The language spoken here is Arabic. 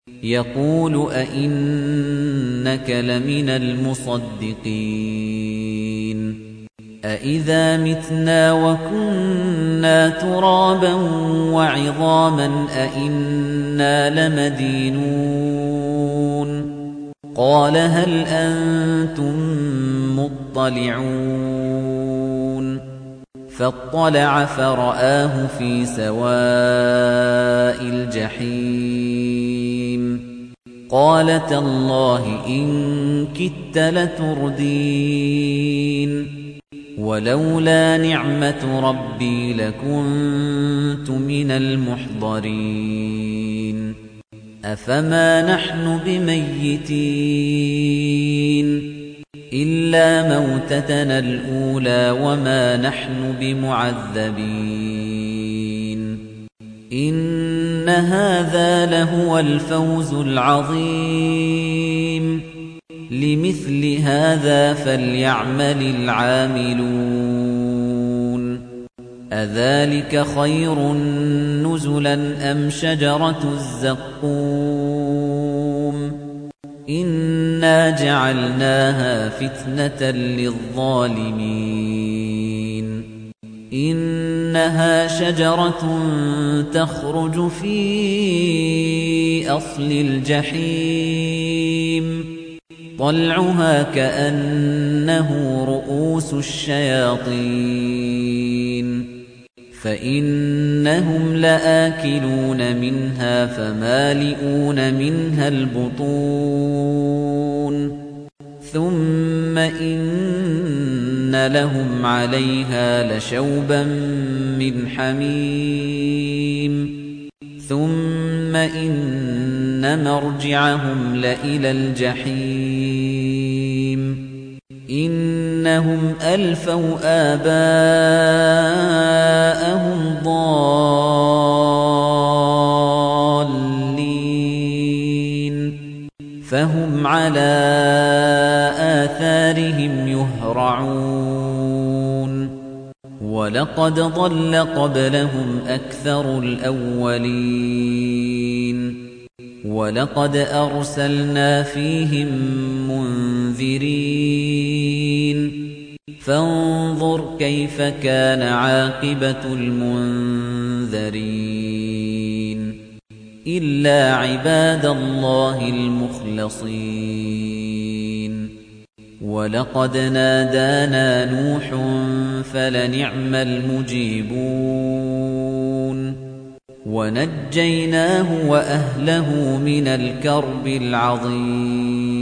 يقول أئنك لمن المصدقين أئذا متنا وكنا ترابا وعظاما أئنا لمدينون قال هل أنتم مطلعون فاطلع فرآه في سواء الجحيم قال تالله إن كدت لتردين ولولا نعمة ربي لكنت من المحضرين أفما نحن بميتين إلا موتتنا الأولى وما نحن بمعذبين إن هذا لهو الفوز العظيم لمثل هذا فليعمل العاملون أذلك خير نزلا أم شجرة الزقوم إنا جعلناها فتنة للظالمين إنها شجرة تخرج في أصل الجحيم طلعها كأنه رؤوس الشياطين فإنهم لآكلون منها فمالئون منها البطون ثم إن لهم عليها لشوبا من حميم ثم إن مرجعهم لإلى الجحيم إنهم ألفوا آباءهم ضالين فهم على آثارهم يهرعون ولقد ضل قبلهم أكثر الأولين ولقد أرسلنا فيهم منذرين فانظر كيف كان عاقبة المنذرين إلا عباد الله المخلصين ولقد نادانا نوح فلنعم المجيبون ونجيناه وأهله من الكرب العظيم